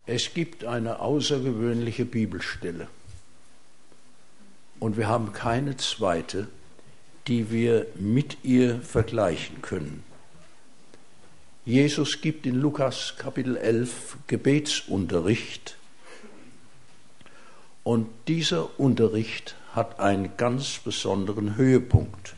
Es gibt eine außergewöhnliche Bibelstelle und wir haben keine zweite, die wir mit ihr vergleichen können. Jesus gibt in Lukas Kapitel 11 Gebetsunterricht und dieser Unterricht hat einen ganz besonderen Höhepunkt.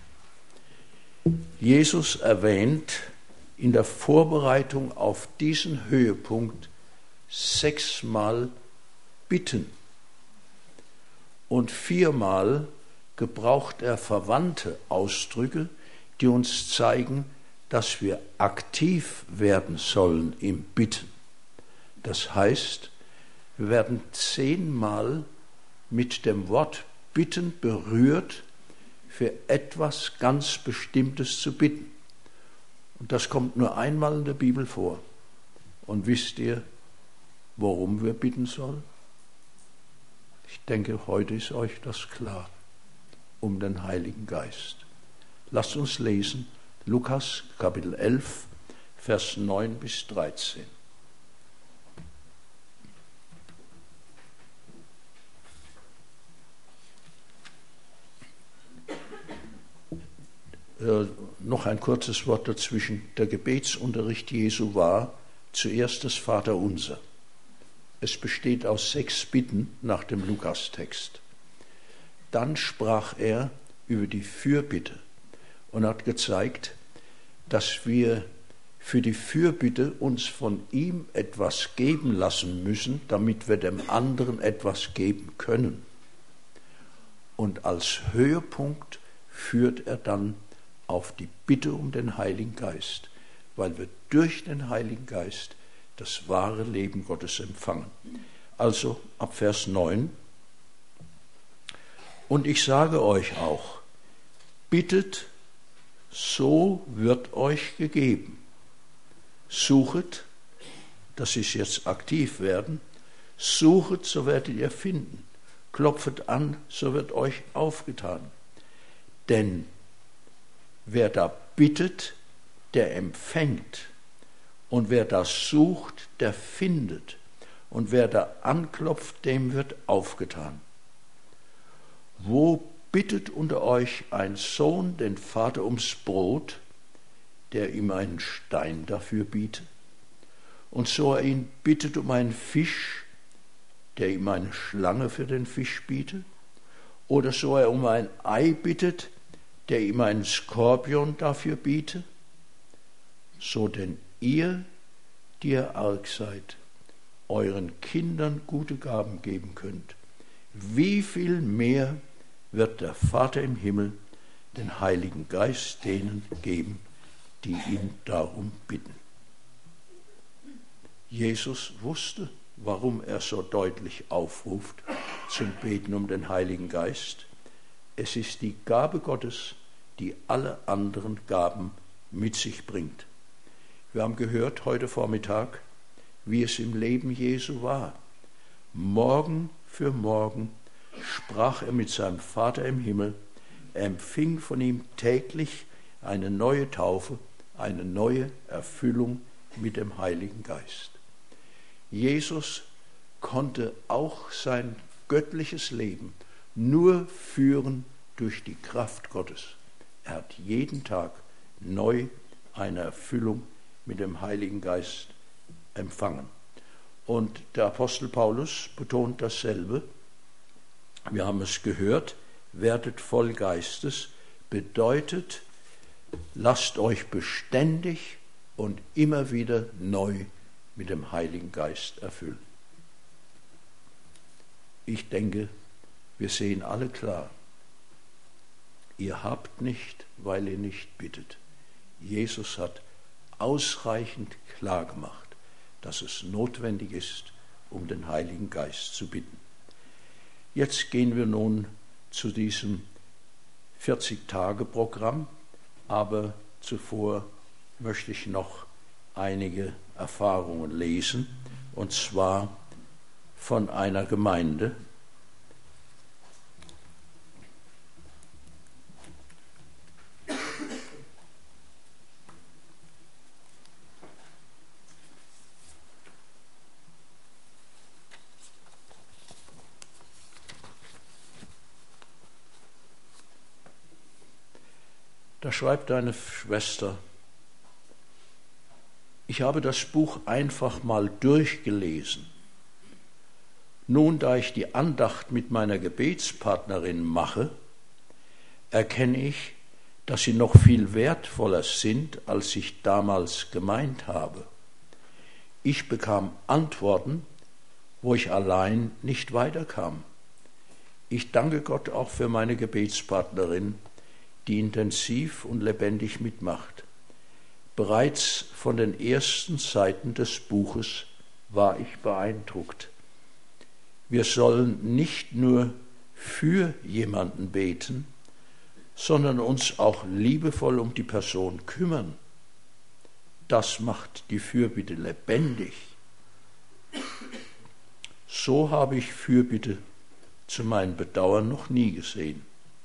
Jesus erwähnt in der Vorbereitung auf diesen Höhepunkt 6-mal bitten und 4-mal gebraucht er verwandte Ausdrücke, die uns zeigen, dass wir aktiv werden sollen im Bitten. Das heißt, wir werden 10-mal mit dem Wort bitten berührt, für etwas ganz Bestimmtes zu bitten. Und das kommt nur einmal in der Bibel vor. Und wisst ihr, worum wir bitten sollen? Ich denke, heute ist euch das klar. Um den Heiligen Geist. Lasst uns lesen, Lukas Kapitel 11, Vers 9 bis 13. Noch ein kurzes Wort dazwischen. Der Gebetsunterricht Jesu war zuerst das Vaterunser. Es besteht aus 6 Bitten nach dem Lukas-Text. Dann sprach er über die Fürbitte und hat gezeigt, dass wir für die Fürbitte uns von ihm etwas geben lassen müssen, damit wir dem anderen etwas geben können. Und als Höhepunkt führt er dann auf die Bitte um den Heiligen Geist, weil wir durch den Heiligen Geist das wahre Leben Gottes empfangen. Also ab Vers 9. Und ich sage euch auch, bittet, so wird euch gegeben. Suchet, das ist jetzt aktiv werden, suchet, so werdet ihr finden. Klopfet an, so wird euch aufgetan. Denn wer da bittet, der empfängt. Und wer da sucht, der findet. Und wer da anklopft, dem wird aufgetan. Wo bittet unter euch ein Sohn den Vater ums Brot, der ihm einen Stein dafür bietet? Und so er ihn bittet um einen Fisch, der ihm eine Schlange für den Fisch bietet? Oder so er um ein Ei bittet, der ihm einen Skorpion dafür bietet? So denn ihr, die ihr arg seid, euren Kindern gute Gaben geben könnt, wie viel mehr wird der Vater im Himmel den Heiligen Geist denen geben, die ihn darum bitten. Jesus wusste, warum er so deutlich aufruft zum Beten um den Heiligen Geist. Es ist die Gabe Gottes, die alle anderen Gaben mit sich bringt. Wir haben gehört heute Vormittag, wie es im Leben Jesu war. Morgen für morgen sprach er mit seinem Vater im Himmel. Er empfing von ihm täglich eine neue Taufe, eine neue Erfüllung mit dem Heiligen Geist. Jesus konnte auch sein göttliches Leben nur führen durch die Kraft Gottes. Er hat jeden Tag neu eine Erfüllung mit dem Heiligen Geist empfangen. Und der Apostel Paulus betont dasselbe. Wir haben es gehört, werdet voll Geistes, bedeutet, lasst euch beständig und immer wieder neu mit dem Heiligen Geist erfüllen. Ich denke, wir sehen alle klar, ihr habt nicht, weil ihr nicht bittet. Jesus hat ausreichend klar gemacht, dass es notwendig ist, um den Heiligen Geist zu bitten. Jetzt gehen wir nun zu diesem 40-Tage-Programm, aber zuvor möchte ich noch einige Erfahrungen lesen, und zwar von einer Gemeinde. Da schreibt eine Schwester: Ich habe das Buch einfach mal durchgelesen. Nun, da ich die Andacht mit meiner Gebetspartnerin mache, erkenne ich, dass sie noch viel wertvoller sind, als ich damals gemeint habe. Ich bekam Antworten, wo ich allein nicht weiterkam. Ich danke Gott auch für meine Gebetspartnerin, die intensiv und lebendig mitmacht. Bereits von den ersten Seiten des Buches war ich beeindruckt. Wir sollen nicht nur für jemanden beten, sondern uns auch liebevoll um die Person kümmern. Das macht die Fürbitte lebendig. So habe ich Fürbitte zu meinem Bedauern noch nie gesehen.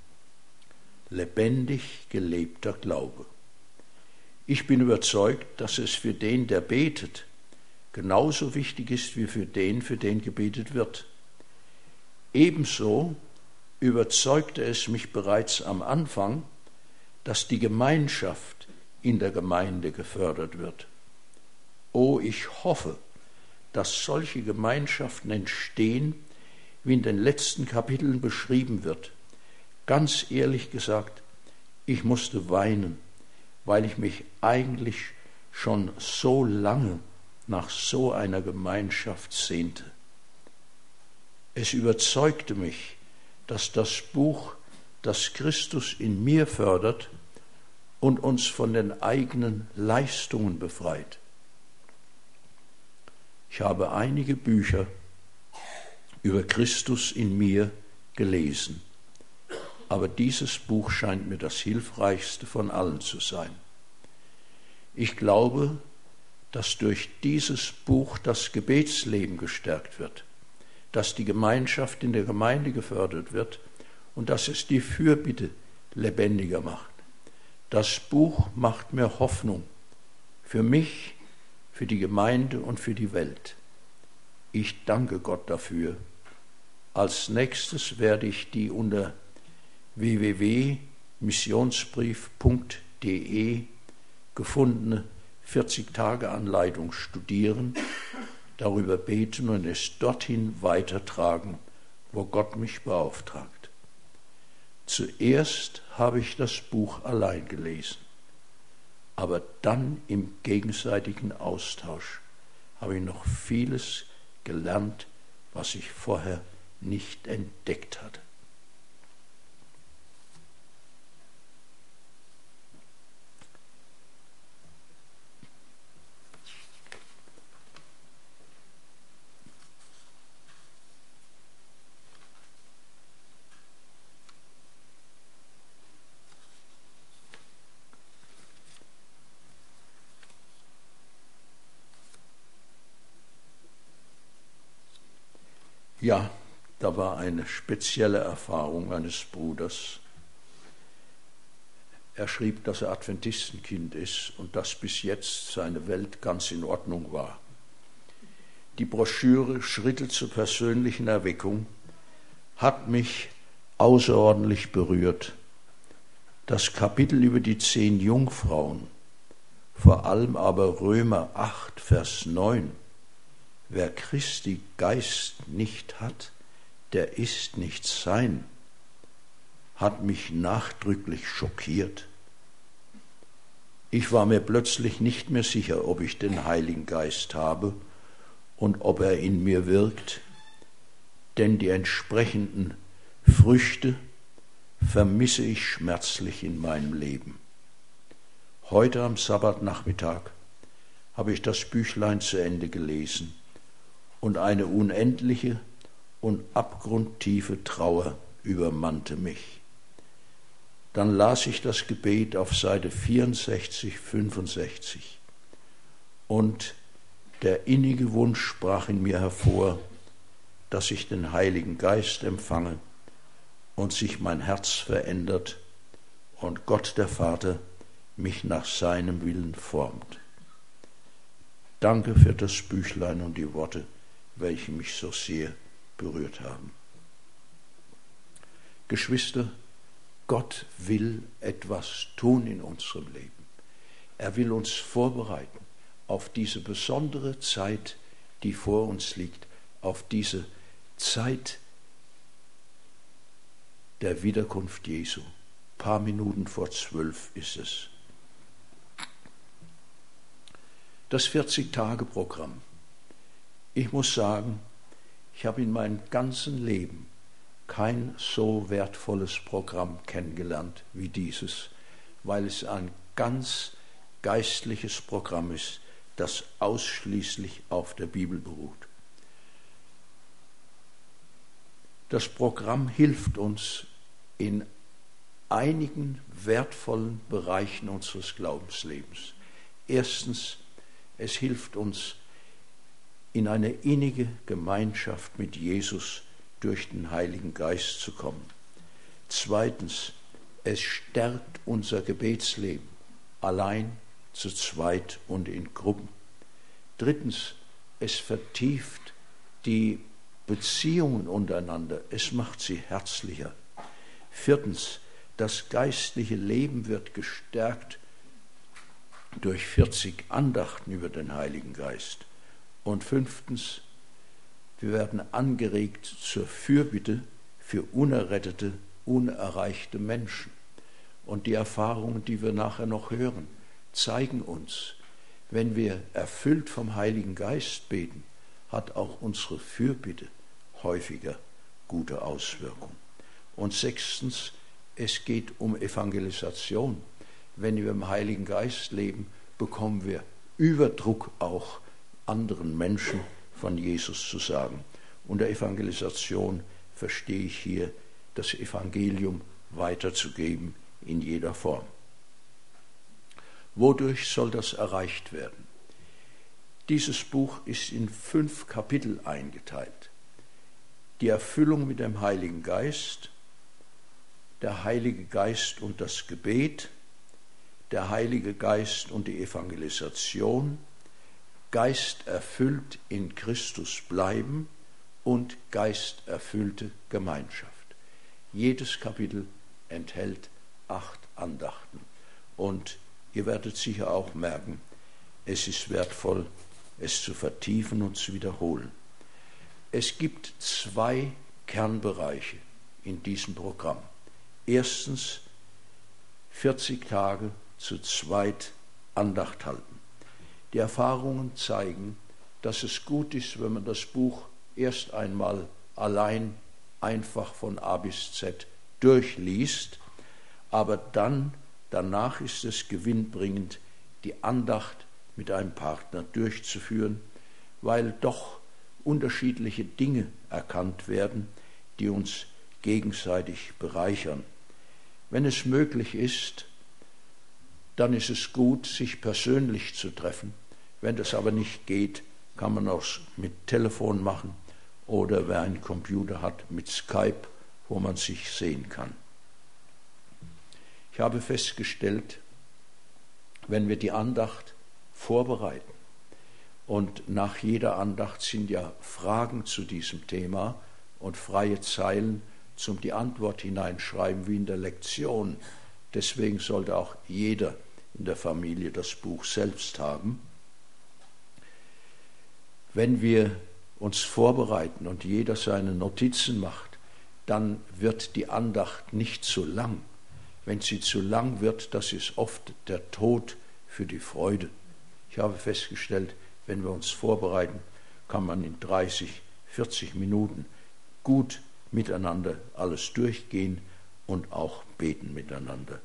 Lebendig gelebter Glaube. Ich bin überzeugt, dass es für den, der betet, genauso wichtig ist wie für den gebetet wird. Ebenso überzeugte es mich bereits am Anfang, dass die Gemeinschaft in der Gemeinde gefördert wird. Oh, ich hoffe, dass solche Gemeinschaften entstehen, wie in den letzten Kapiteln beschrieben wird. Ganz ehrlich gesagt, ich musste weinen, weil ich mich eigentlich schon so lange nach so einer Gemeinschaft sehnte. Es überzeugte mich, dass das Buch, das Christus in mir fördert und uns von den eigenen Leistungen befreit. Ich habe einige Bücher über Christus in mir gelesen, aber dieses Buch scheint mir das hilfreichste von allen zu sein. Ich glaube, dass durch dieses Buch das Gebetsleben gestärkt wird, dass die Gemeinschaft in der Gemeinde gefördert wird und dass es die Fürbitte lebendiger macht. Das Buch macht mir Hoffnung für mich, für die Gemeinde und für die Welt. Ich danke Gott dafür. Als nächstes werde ich die unter www.missionsbrief.de gefundene 40-Tage-Anleitung studieren, darüber beten und es dorthin weitertragen, wo Gott mich beauftragt. Zuerst habe ich das Buch allein gelesen, aber dann im gegenseitigen Austausch habe ich noch vieles gelernt, was ich vorher nicht entdeckt hatte. Ja, da war eine spezielle Erfahrung eines Bruders. Er schrieb, dass er Adventistenkind ist und dass bis jetzt seine Welt ganz in Ordnung war. Die Broschüre Schritte zur persönlichen Erweckung hat mich außerordentlich berührt. Das Kapitel über die 10 Jungfrauen, vor allem aber Römer 8, Vers 9, wer Christi Geist nicht hat, der ist nicht sein, hat mich nachdrücklich schockiert. Ich war mir plötzlich nicht mehr sicher, ob ich den Heiligen Geist habe und ob er in mir wirkt, denn die entsprechenden Früchte vermisse ich schmerzlich in meinem Leben. Heute am Sabbatnachmittag habe ich das Büchlein zu Ende gelesen und eine unendliche und abgrundtiefe Trauer übermannte mich. Dann las ich das Gebet auf Seite 64, 65 und der innige Wunsch sprach in mir hervor, dass ich den Heiligen Geist empfange und sich mein Herz verändert und Gott der Vater mich nach seinem Willen formt. Danke für das Büchlein und die Worte, welche mich so sehr berührt haben. Geschwister, Gott will etwas tun in unserem Leben. Er will uns vorbereiten auf diese besondere Zeit, die vor uns liegt, auf diese Zeit der Wiederkunft Jesu. Ein paar Minuten vor 12 ist es. Das 40-Tage-Programm. Ich muss sagen, ich habe in meinem ganzen Leben kein so wertvolles Programm kennengelernt wie dieses, weil es ein ganz geistliches Programm ist, das ausschließlich auf der Bibel beruht. Das Programm hilft uns in einigen wertvollen Bereichen unseres Glaubenslebens. Erstens, es hilft uns, in eine innige Gemeinschaft mit Jesus durch den Heiligen Geist zu kommen. Zweitens, es stärkt unser Gebetsleben, allein, zu zweit und in Gruppen. Drittens, es vertieft die Beziehungen untereinander, es macht sie herzlicher. Viertens, das geistliche Leben wird gestärkt durch 40 Andachten über den Heiligen Geist. Und fünftens, wir werden angeregt zur Fürbitte für unerrettete, unerreichte Menschen. Und die Erfahrungen, die wir nachher noch hören, zeigen uns, wenn wir erfüllt vom Heiligen Geist beten, hat auch unsere Fürbitte häufiger gute Auswirkungen. Und sechstens, es geht um Evangelisation. Wenn wir im Heiligen Geist leben, bekommen wir Überdruck auch anderen Menschen von Jesus zu sagen. Unter Evangelisation verstehe ich hier, das Evangelium weiterzugeben in jeder Form. Wodurch soll das erreicht werden? Dieses Buch ist in 5 Kapitel eingeteilt. Die Erfüllung mit dem Heiligen Geist, der Heilige Geist und das Gebet, der Heilige Geist und die Evangelisation, geisterfüllt in Christus bleiben und geisterfüllte Gemeinschaft. Jedes Kapitel enthält 8 Andachten. Und ihr werdet sicher auch merken, es ist wertvoll, es zu vertiefen und zu wiederholen. Es gibt 2 Kernbereiche in diesem Programm. Erstens 40 Tage zu zweit Andacht halten. Die Erfahrungen zeigen, dass es gut ist, wenn man das Buch erst einmal allein einfach von A bis Z durchliest, aber danach ist es gewinnbringend, die Andacht mit einem Partner durchzuführen, weil doch unterschiedliche Dinge erkannt werden, die uns gegenseitig bereichern. Wenn es möglich ist, dann ist es gut, sich persönlich zu treffen. Wenn das aber nicht geht, kann man auch mit Telefon machen oder wer einen Computer hat, mit Skype, wo man sich sehen kann. Ich habe festgestellt, wenn wir die Andacht vorbereiten und nach jeder Andacht sind ja Fragen zu diesem Thema und freie Zeilen zum die Antwort hineinschreiben wie in der Lektion. Deswegen sollte auch jeder in der Familie das Buch selbst haben. Wenn wir uns vorbereiten und jeder seine Notizen macht, dann wird die Andacht nicht zu lang. Wenn sie zu lang wird, das ist oft der Tod für die Freude. Ich habe festgestellt, wenn wir uns vorbereiten, kann man in 30, 40 Minuten gut miteinander alles durchgehen und auch beten miteinander.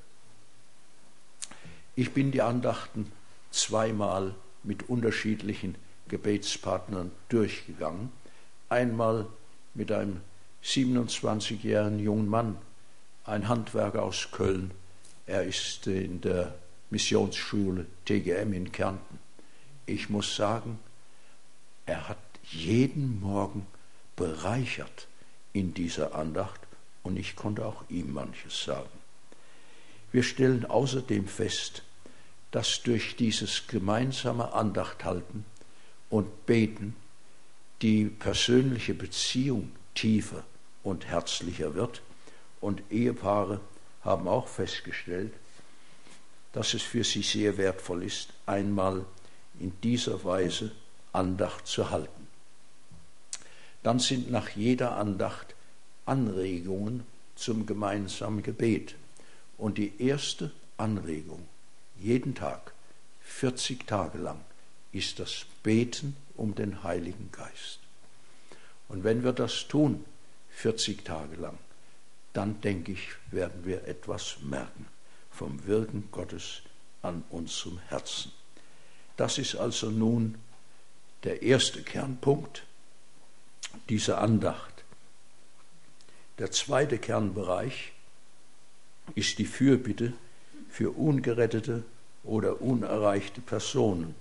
Ich bin die Andachten 2-mal mit unterschiedlichen Gebetspartnern durchgegangen. Einmal mit einem 27-jährigen jungen Mann, ein Handwerker aus Köln. Er ist in der Missionsschule TGM in Kärnten. Ich muss sagen, er hat jeden Morgen bereichert in dieser Andacht und ich konnte auch ihm manches sagen. Wir stellen außerdem fest, dass durch dieses gemeinsame Andachthalten und Beten die persönliche Beziehung tiefer und herzlicher wird und Ehepaare haben auch festgestellt, dass es für sie sehr wertvoll ist, einmal in dieser Weise Andacht zu halten. Dann sind nach jeder Andacht Anregungen zum gemeinsamen Gebet. Und die erste Anregung, jeden Tag, 40 Tage lang, ist das Beten um den Heiligen Geist. Und wenn wir das tun, 40 Tage lang, dann denke ich, werden wir etwas merken vom Wirken Gottes an unserem Herzen. Das ist also nun der erste Kernpunkt dieser Andacht. Der zweite Kernbereich ist die Fürbitte für ungerettete oder unerreichte Personen.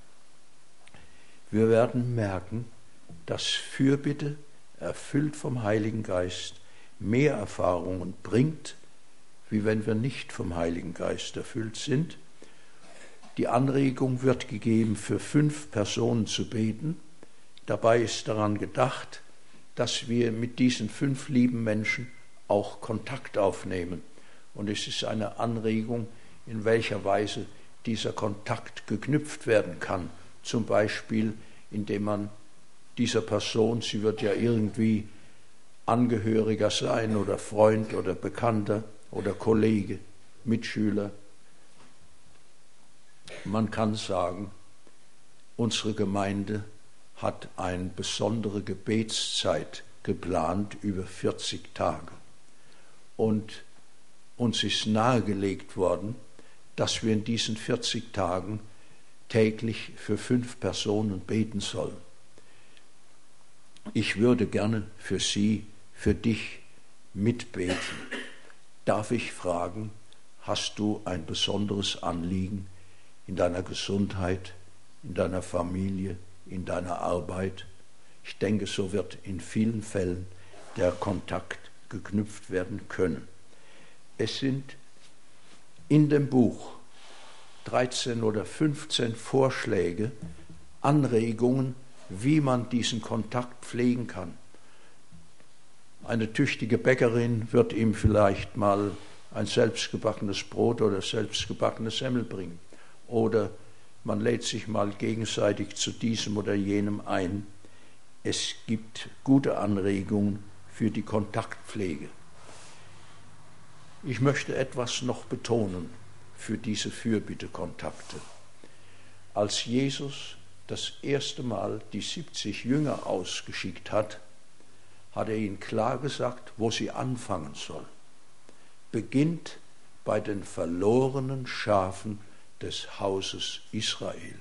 Wir werden merken, dass Fürbitte, erfüllt vom Heiligen Geist, mehr Erfahrungen bringt, wie wenn wir nicht vom Heiligen Geist erfüllt sind. Die Anregung wird gegeben, für 5 Personen zu beten. Dabei ist daran gedacht, dass wir mit diesen 5 lieben Menschen auch Kontakt aufnehmen. Und es ist eine Anregung, in welcher Weise dieser Kontakt geknüpft werden kann. Zum Beispiel, indem man dieser Person, sie wird ja irgendwie Angehöriger sein oder Freund oder Bekannter oder Kollege, Mitschüler. Man kann sagen, unsere Gemeinde hat eine besondere Gebetszeit geplant über 40 Tage. Und uns ist nahegelegt worden, dass wir in diesen 40 Tagen täglich für 5 Personen beten sollen. Ich würde gerne für Sie, für dich mitbeten. Darf ich fragen, hast du ein besonderes Anliegen in deiner Gesundheit, in deiner Familie, in deiner Arbeit? Ich denke, so wird in vielen Fällen der Kontakt geknüpft werden können. Es sind in dem Buch 13 oder 15 Vorschläge, Anregungen, wie man diesen Kontakt pflegen kann. Eine tüchtige Bäckerin wird ihm vielleicht mal ein selbstgebackenes Brot oder selbstgebackene Semmel bringen. Oder man lädt sich mal gegenseitig zu diesem oder jenem ein. Es gibt gute Anregungen für die Kontaktpflege. Ich möchte etwas noch betonen für diese Fürbittekontakte. Als Jesus das erste Mal die 70 Jünger ausgeschickt hat, hat er ihnen klar gesagt, wo sie anfangen sollen. Beginnt bei den verlorenen Schafen des Hauses Israel.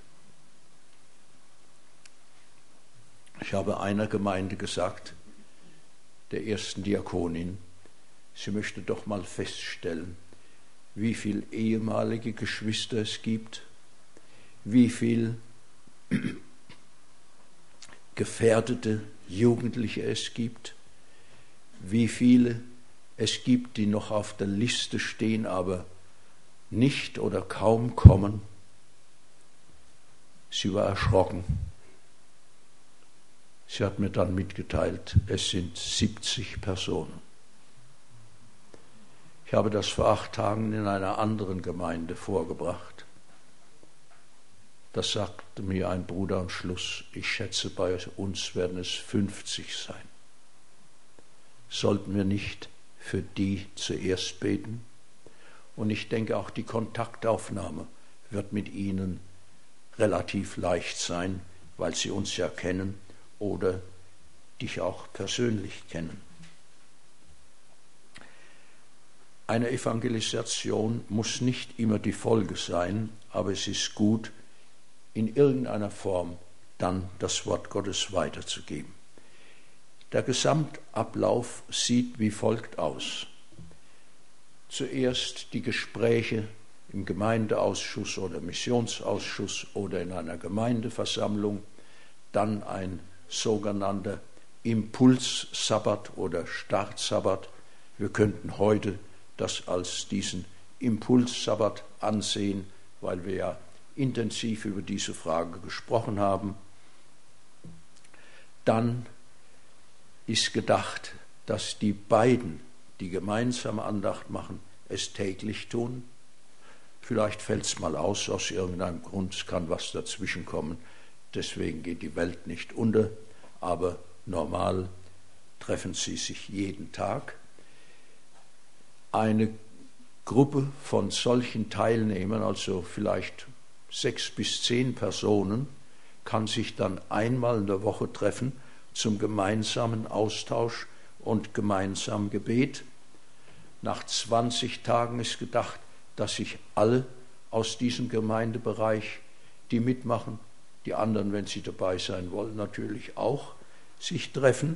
Ich habe einer Gemeinde gesagt, der ersten Diakonin, sie möchte doch mal feststellen, wie viele ehemalige Geschwister es gibt, wie viel gefährdete Jugendliche es gibt, wie viele es gibt, die noch auf der Liste stehen, aber nicht oder kaum kommen. Sie war erschrocken. Sie hat mir dann mitgeteilt, es sind 70 Personen. Ich habe das vor 8 Tagen in einer anderen Gemeinde vorgebracht. Das sagte mir ein Bruder am Schluss, ich schätze, bei uns werden es 50 sein. Sollten wir nicht für die zuerst beten? Und ich denke, auch die Kontaktaufnahme wird mit ihnen relativ leicht sein, weil sie uns ja kennen oder dich auch persönlich kennen. Eine Evangelisation muss nicht immer die Folge sein, aber es ist gut, in irgendeiner Form dann das Wort Gottes weiterzugeben. Der Gesamtablauf sieht wie folgt aus. Zuerst die Gespräche im Gemeindeausschuss oder Missionsausschuss oder in einer Gemeindeversammlung, dann ein sogenannter Impulssabbat oder Startsabbat. Wir könnten heute das als diesen Impulssabbat ansehen, weil wir ja intensiv über diese Frage gesprochen haben. Dann ist gedacht, dass die beiden, die gemeinsame Andacht machen, es täglich tun. Vielleicht fällt es mal aus irgendeinem Grund, es kann was dazwischen kommen. Deswegen geht die Welt nicht unter, aber normal treffen sie sich jeden Tag. Eine Gruppe von solchen Teilnehmern, also vielleicht 6 bis 10 Personen, kann sich dann einmal in der Woche treffen zum gemeinsamen Austausch und gemeinsamen Gebet. Nach 20 Tagen ist gedacht, dass sich alle aus diesem Gemeindebereich, die mitmachen, die anderen, wenn sie dabei sein wollen, natürlich auch, sich treffen.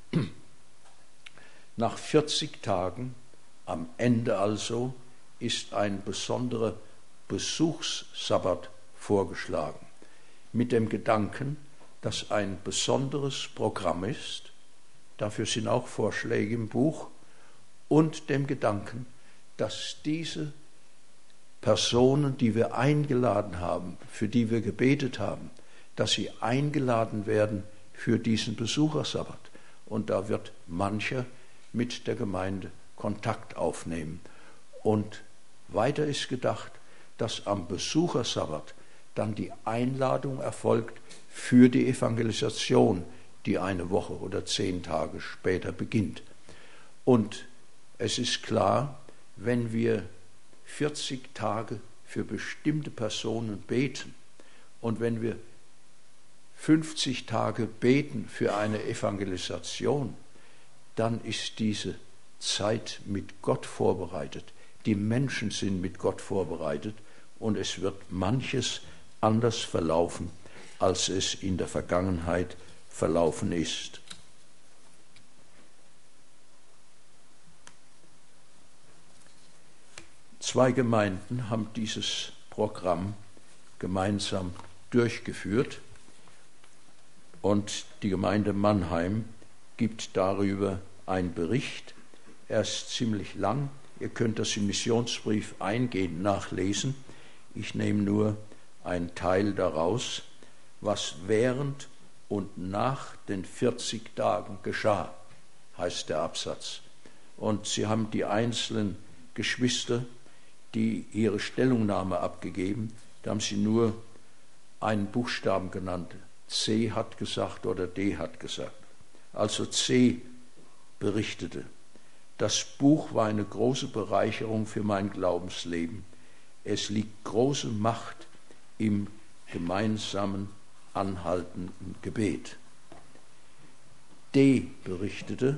Nach 40 Tagen, am Ende also, ist ein besonderer Besuchssabbat vorgeschlagen, mit dem Gedanken, dass ein besonderes Programm ist, dafür sind auch Vorschläge im Buch, und dem Gedanken, dass diese Personen, die wir eingeladen haben, für die wir gebetet haben, dass sie eingeladen werden für diesen Besuchersabbat. Und da wird mancher mit der Gemeinde Kontakt aufnehmen. Und weiter ist gedacht, dass am Besuchersabbat dann die Einladung erfolgt für die Evangelisation, die eine Woche oder 10 Tage später beginnt. Und es ist klar, wenn wir 40 Tage für bestimmte Personen beten und wenn wir 50 Tage beten für eine Evangelisation, dann ist diese Zeit mit Gott vorbereitet. Die Menschen sind mit Gott vorbereitet und es wird manches anders verlaufen, als es in der Vergangenheit verlaufen ist. Zwei Gemeinden haben dieses Programm gemeinsam durchgeführt und die Gemeinde Mannheim gibt darüber einen Bericht. Er ist ziemlich lang. Ihr könnt das im Missionsbrief eingehend nachlesen. Ich nehme nur einen Teil daraus, was während und nach den 40 Tagen geschah, heißt der Absatz. Und sie haben die einzelnen Geschwister, die ihre Stellungnahme abgegeben, da haben sie nur einen Buchstaben genannt. C hat gesagt oder D hat gesagt. Also C berichtete: Das Buch war eine große Bereicherung für mein Glaubensleben. Es liegt große Macht im gemeinsamen, anhaltenden Gebet. D berichtete: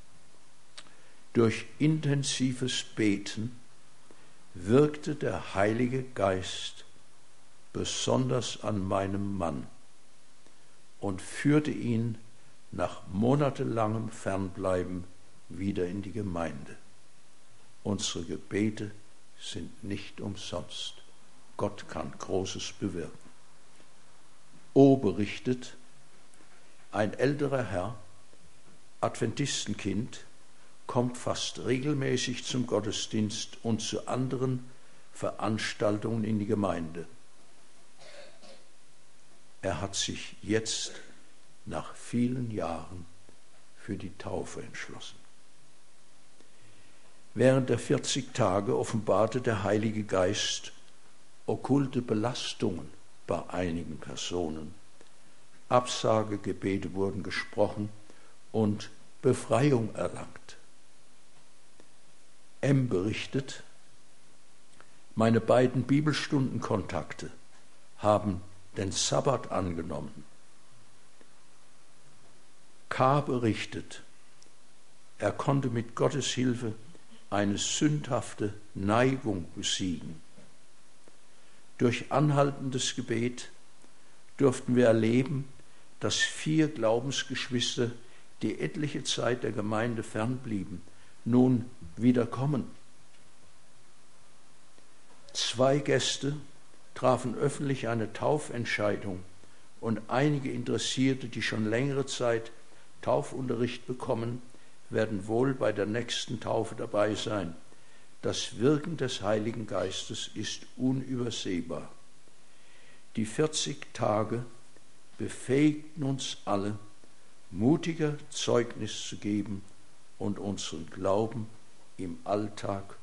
Durch intensives Beten wirkte der Heilige Geist besonders an meinem Mann und führte ihn nach monatelangem Fernbleiben wieder in die Gemeinde. Unsere Gebete sind nicht umsonst. Gott kann Großes bewirken. O berichtet: Ein älterer Herr, Adventistenkind, kommt fast regelmäßig zum Gottesdienst und zu anderen Veranstaltungen in die Gemeinde. Er hat sich jetzt nach vielen Jahren für die Taufe entschlossen. Während der 40 Tage offenbarte der Heilige Geist okkulte Belastungen bei einigen Personen. Absagegebete wurden gesprochen und Befreiung erlangt. M berichtet: Meine beiden Bibelstundenkontakte haben den Sabbat angenommen. K berichtet: Er konnte mit Gottes Hilfe eine sündhafte Neigung besiegen. Durch anhaltendes Gebet durften wir erleben, dass 4 Glaubensgeschwister, die etliche Zeit der Gemeinde fernblieben, nun wieder kommen. 2 Gäste trafen öffentlich eine Taufentscheidung und einige Interessierte, die schon längere Zeit Taufunterricht bekommen, werden wohl bei der nächsten Taufe dabei sein. Das Wirken des Heiligen Geistes ist unübersehbar. Die 40 Tage befähigten uns alle, mutiger Zeugnis zu geben und unseren Glauben im Alltag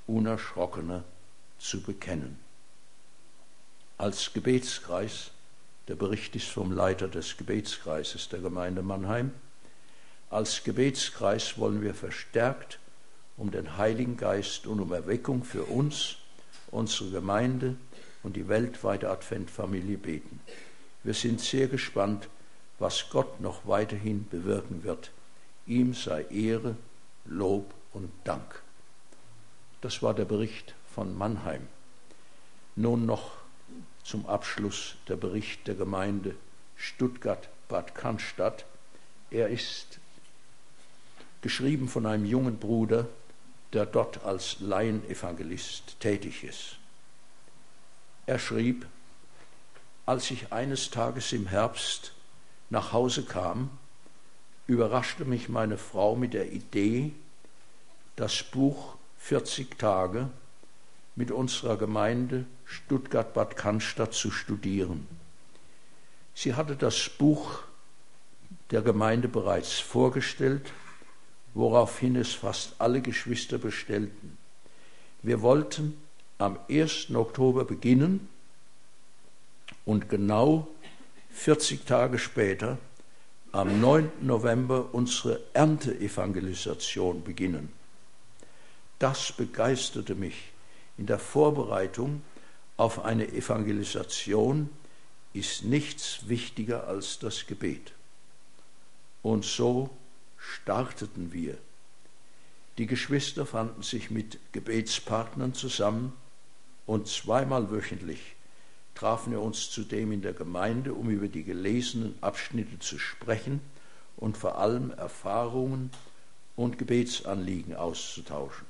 unerschrockener zu bekennen. Als Gebetskreis, der Bericht ist vom Leiter des Gebetskreises der Gemeinde Mannheim, als Gebetskreis wollen wir verstärkt um den Heiligen Geist und um Erweckung für uns, unsere Gemeinde und die weltweite Adventfamilie beten. Wir sind sehr gespannt, was Gott noch weiterhin bewirken wird. Ihm sei Ehre, Lob und Dank. Das war der Bericht von Mannheim. Nun noch zum Abschluss der Bericht der Gemeinde Stuttgart-Bad Cannstatt. Er ist geschrieben von einem jungen Bruder, der dort als Laienevangelist tätig ist. Er schrieb: Als ich eines Tages im Herbst nach Hause kam, überraschte mich meine Frau mit der Idee, das Buch 40 Tage mit unserer Gemeinde Stuttgart-Bad Cannstatt zu studieren. Sie hatte das Buch der Gemeinde bereits vorgestellt, woraufhin es fast alle Geschwister bestellten. Wir wollten am 1. Oktober beginnen und genau 40 Tage später, am 9. November, unsere Ernteevangelisation beginnen. Das begeisterte mich. In der Vorbereitung auf eine Evangelisation ist nichts wichtiger als das Gebet. Und so starteten wir. Die Geschwister fanden sich mit Gebetspartnern zusammen und zweimal wöchentlich trafen wir uns zudem in der Gemeinde, um über die gelesenen Abschnitte zu sprechen und vor allem Erfahrungen und Gebetsanliegen auszutauschen.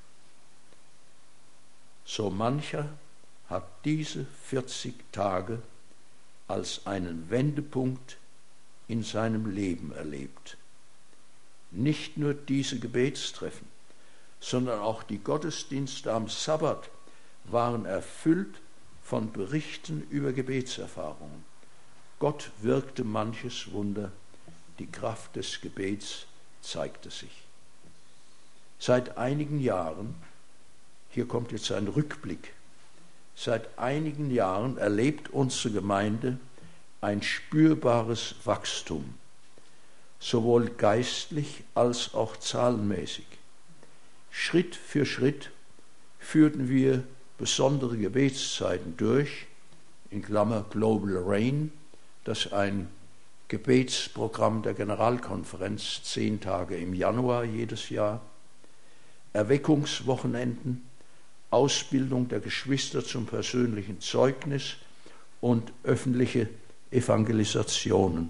So mancher hat diese 40 Tage als einen Wendepunkt in seinem Leben erlebt. Nicht nur diese Gebetstreffen, sondern auch die Gottesdienste am Sabbat waren erfüllt von Berichten über Gebetserfahrungen. Gott wirkte manches Wunder, die Kraft des Gebets zeigte sich. Seit einigen Jahren, hier kommt jetzt ein Rückblick, seit einigen Jahren erlebt unsere Gemeinde ein spürbares Wachstum, sowohl geistlich als auch zahlenmäßig. Schritt für Schritt führten wir besondere Gebetszeiten durch, in Klammer Global Rain, das ein Gebetsprogramm der Generalkonferenz 10 Tage im Januar jedes Jahr, Erweckungswochenenden, Ausbildung der Geschwister zum persönlichen Zeugnis und öffentliche Evangelisationen.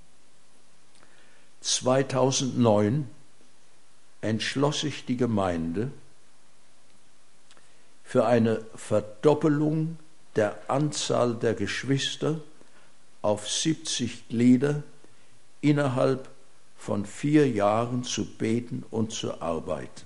2009 entschloss sich die Gemeinde für eine Verdoppelung der Anzahl der Geschwister auf 70 Glieder innerhalb von 4 Jahren zu beten und zu arbeiten.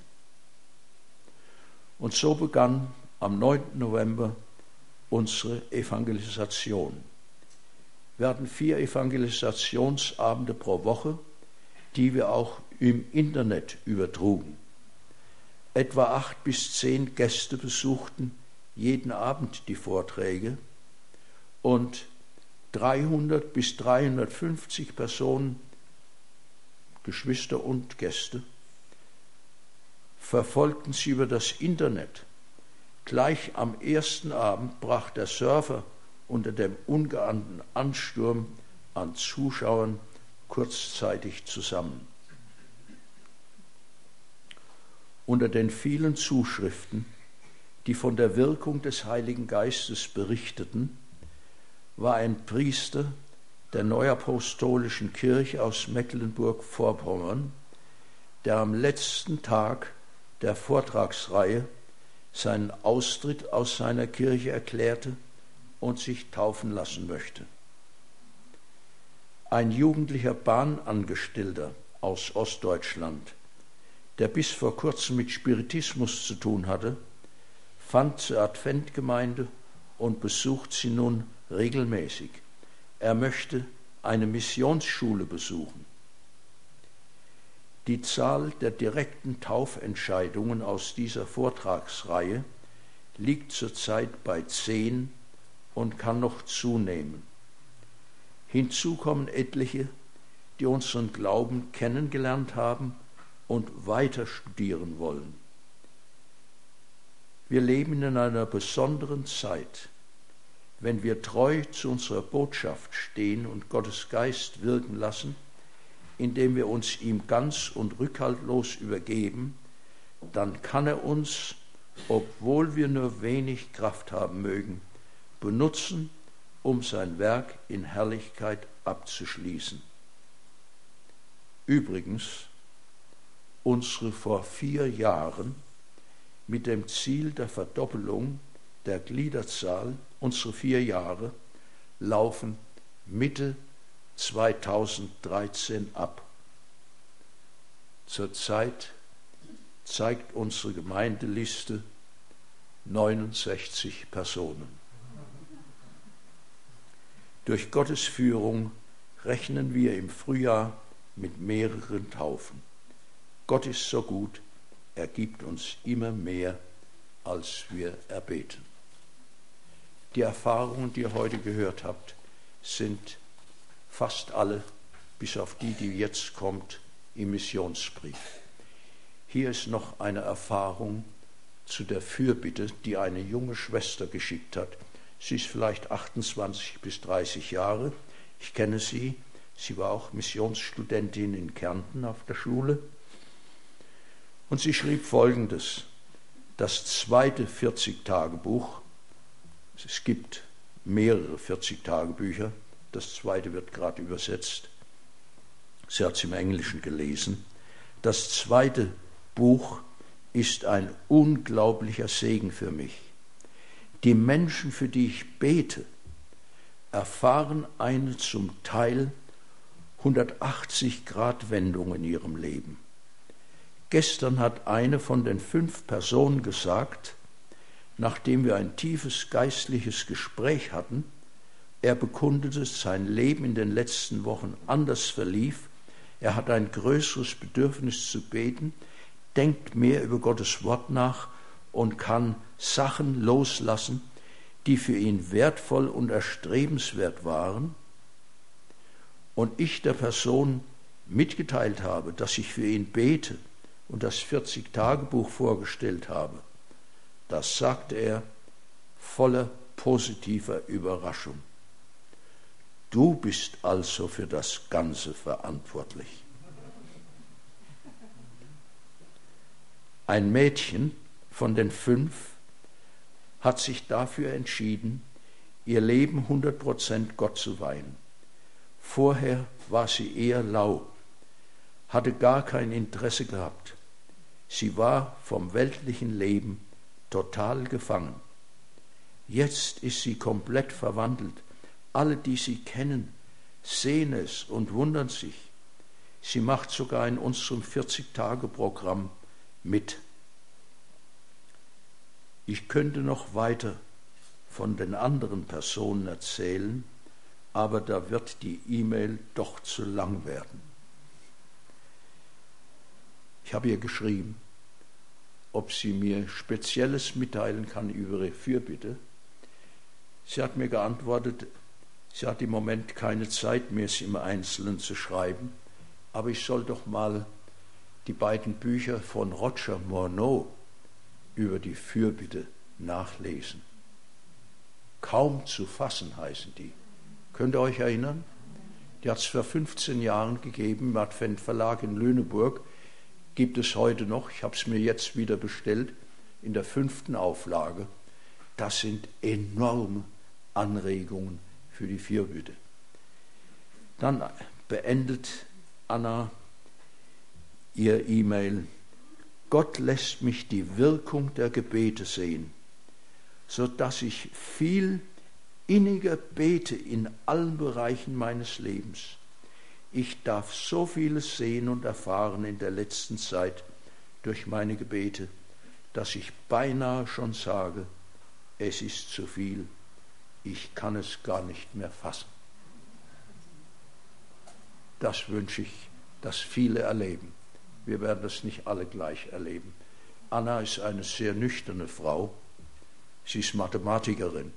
Und so begann am 9. November unsere Evangelisation. Wir hatten 4 Evangelisationsabende pro Woche, die wir auch im Internet übertrugen. Etwa 8 bis 10 Gäste besuchten jeden Abend die Vorträge und 300 bis 350 Personen, Geschwister und Gäste, verfolgten sie über das Internet. Gleich am ersten Abend brach der Server unter dem ungeahnten Ansturm an Zuschauern kurzzeitig zusammen. Unter den vielen Zuschriften, die von der Wirkung des Heiligen Geistes berichteten, war ein Priester der Neuapostolischen Kirche aus Mecklenburg-Vorpommern, der am letzten Tag der Vortragsreihe seinen Austritt aus seiner Kirche erklärte und sich taufen lassen möchte. Ein jugendlicher Bahnangestellter aus Ostdeutschland, der bis vor kurzem mit Spiritismus zu tun hatte, fand zur Adventgemeinde und besucht sie nun regelmäßig. Er möchte eine Missionsschule besuchen. Die Zahl der direkten Taufentscheidungen aus dieser Vortragsreihe liegt zurzeit bei 10 und kann noch zunehmen. Hinzu kommen etliche, die unseren Glauben kennengelernt haben und weiter studieren wollen. Wir leben in einer besonderen Zeit, wenn wir treu zu unserer Botschaft stehen und Gottes Geist wirken lassen, indem wir uns ihm ganz und rückhaltlos übergeben, dann kann er uns, obwohl wir nur wenig Kraft haben mögen, benutzen, um sein Werk in Herrlichkeit abzuschließen. Übrigens, unsere vor 4 Jahren mit dem Ziel der Verdoppelung der Gliederzahl, unsere 4 Jahre, laufen Mitte 2013 ab. Zurzeit zeigt unsere Gemeindeliste 69 Personen. Durch Gottes Führung rechnen wir im Frühjahr mit mehreren Taufen. Gott ist so gut, er gibt uns immer mehr, als wir erbeten. Die Erfahrungen, die ihr heute gehört habt, sind fast alle, bis auf die jetzt kommt, im Missionsbrief. Hier ist noch eine Erfahrung zu der Fürbitte, die eine junge Schwester geschickt hat. Sie ist vielleicht 28 bis 30 Jahre. Ich kenne sie. Sie war auch Missionsstudentin in Kärnten auf der Schule. Und sie schrieb Folgendes: Das zweite 40-Tage-Buch, es gibt mehrere 40-Tage-Bücher, das zweite wird gerade übersetzt, sie hat es im Englischen gelesen, das zweite Buch ist ein unglaublicher Segen für mich. Die Menschen, für die ich bete, erfahren eine zum Teil 180-Grad-Wendung in ihrem Leben. Gestern hat eine von den 5 Personen gesagt, nachdem wir ein tiefes geistliches Gespräch hatten, er bekundete, dass sein Leben in den letzten Wochen anders verlief. Er hat ein größeres Bedürfnis zu beten, denkt mehr über Gottes Wort nach und kann Sachen loslassen, die für ihn wertvoll und erstrebenswert waren. Und ich der Person mitgeteilt habe, dass ich für ihn bete und das 40-Tage-Buch vorgestellt habe. Das sagte er voller positiver Überraschung. Du bist also für das Ganze verantwortlich. Ein Mädchen von den 5 hat sich dafür entschieden, ihr Leben 100% Gott zu weihen. Vorher war sie eher lau, hatte gar kein Interesse gehabt. Sie war vom weltlichen Leben total gefangen. Jetzt ist sie komplett verwandelt. Alle, die sie kennen, sehen es und wundern sich. Sie macht sogar in unserem 40-Tage-Programm mit. Ich könnte noch weiter von den anderen Personen erzählen, aber da wird die E-Mail doch zu lang werden. Ich habe ihr geschrieben, ob sie mir Spezielles mitteilen kann über ihre Fürbitte. Sie hat mir geantwortet, sie hat im Moment keine Zeit mehr, es im Einzelnen zu schreiben, aber ich soll doch mal die beiden Bücher von Roger Morneau über die Fürbitte nachlesen. Kaum zu fassen heißen die. Könnt ihr euch erinnern? Die hat es vor 15 Jahren gegeben im Advent Verlag in Lüneburg. Gibt es heute noch. Ich habe es mir jetzt wieder bestellt in der 5. Auflage. Das sind enorme Anregungen für die Fürbitte. Dann beendet Anna ihr E-Mail. Gott lässt mich die Wirkung der Gebete sehen, sodass ich viel inniger bete in allen Bereichen meines Lebens. Ich darf so vieles sehen und erfahren in der letzten Zeit durch meine Gebete, dass ich beinahe schon sage, es ist zu viel, ich kann es gar nicht mehr fassen. Das wünsche ich, dass viele erleben. Wir werden das nicht alle gleich erleben. Anna ist eine sehr nüchterne Frau. Sie ist Mathematikerin.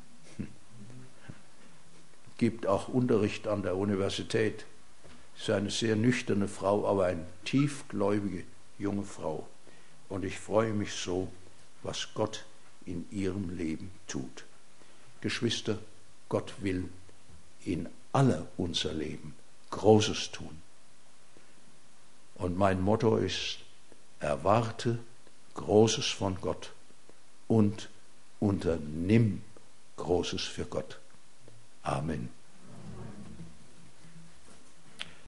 Gibt auch Unterricht an der Universität. Sie ist eine sehr nüchterne Frau, aber eine tiefgläubige junge Frau. Und ich freue mich so, was Gott in ihrem Leben tut. Geschwister, Gott will in alle unser Leben Großes tun. Und mein Motto ist, erwarte Großes von Gott und unternimm Großes für Gott. Amen.